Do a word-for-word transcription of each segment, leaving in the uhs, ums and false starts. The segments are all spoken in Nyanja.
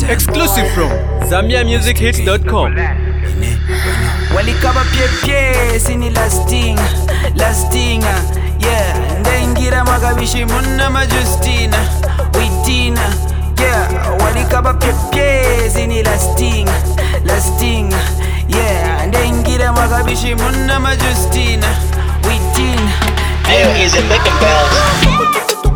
Exclusive from Zambia Music Hits dot com. Walikaba pie pie sini lasting lasting yeah ndengira magabishi munna majustina witina yeah walikaba pie pie sini lasting lasting yeah ndengira magabishi munna majustina witina Ayo is it licking bells.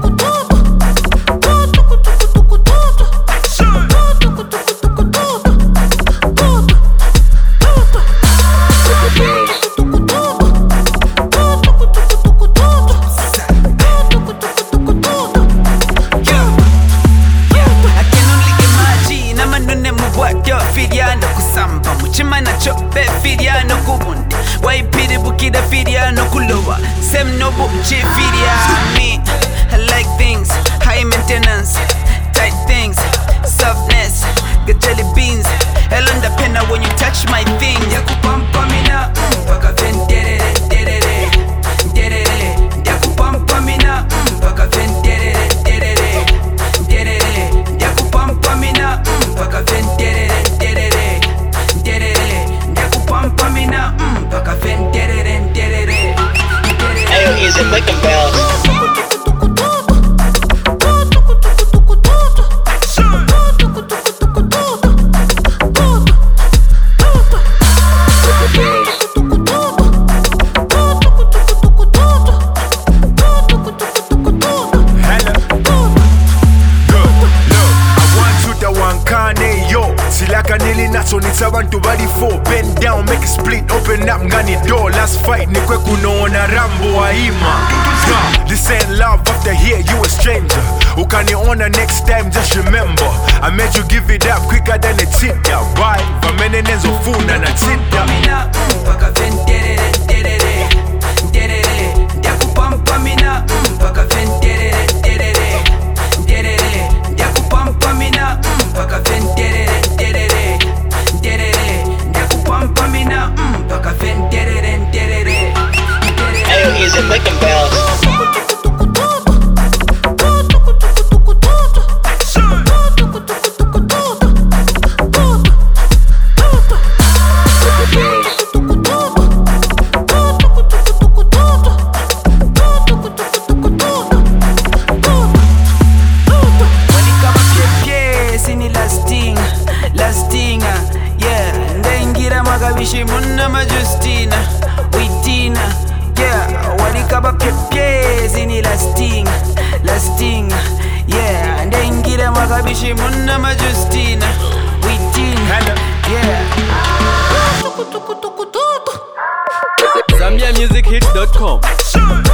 Firiano kusamba muchima na chope firiano kubundi waipiri bukida firiano kulowa sem no buchi firiami. I like things high maintenance, tight things, softness, get jelly beans. Hell on the penna when you touch my thing. Yakupampa mina mpaka venterere terere terere. Yakupampa mina mpaka venterere terere terere. Yakupampa mina mpaka venterere. Ayo is it licking bells. Silaka nili naso nitsabantu bali four. Bend down, make it split, open up, ngani door. Last fight, ni kwe kunoona Rambo aima. Nah, this ain't love, after here you a stranger. Ukaniona next time, just remember I made you give it up quicker than a tinta. Why? Vamene nenzo funa na tinta. Mina mpaka venterere terere terere. Yakupampa mina mpaka venterere terere terere. Yakupampa mina mpaka venterere. Ayo is it licking bells. Magabishi munna majustina witina yeah walikaba pepe zini lasting lasting yeah ndengira magabishi munna majustina witina yeah Zambia Music Hits dot com.